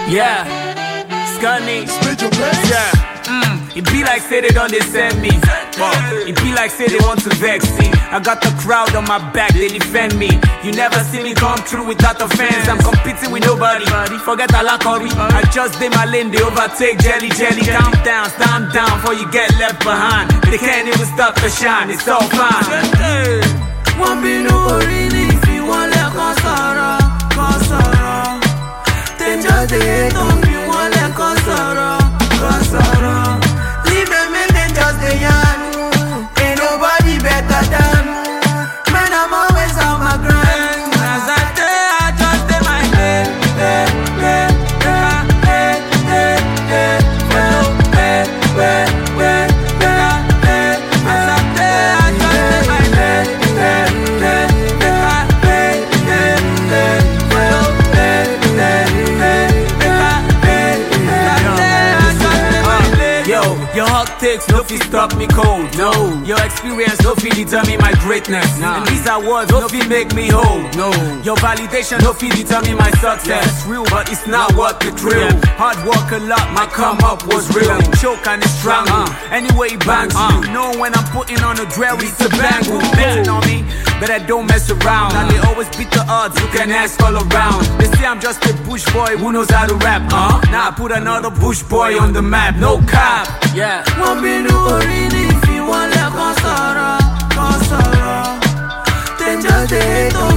Yeah, Scunny. Yeah. It be like say they don't send me. It be like say they want to vex me. I got the crowd on my back, they defend me. You never see me come through without the fans. I'm competing with nobody. Forget Alakori. I just did my lane, they overtake jelly. Calm down, stand down before you get left behind. They can't even stop the shine, it's all fine. Won't be no worry if you want let Kosoro. Then just the hate on me, want let Kosoro. Leave them in and just the yarn. Ain't nobody better than. Man, I'm always on my grind. As I day, I just day my head. Your hot takes no fit stop me cold. No, your experience no fit determine my greatness. Nah. And these awards no fit make me whole. No, your validation no fit determine my success. It's real, but it's not worth the thrill. Hard work a lot, my come up was real. Choke and it's strangle. Anyway, it bangs you. Know when I'm putting on a drill, it's a bangle. Betting on me, but I don't mess around. And they always beat the odds, you can ask all around. They say I'm just a bush boy who knows how to rap. Now I put another bush boy on the map. No cap. Yeah. Won't be no worry if you want let Kosoro. Then just the hate on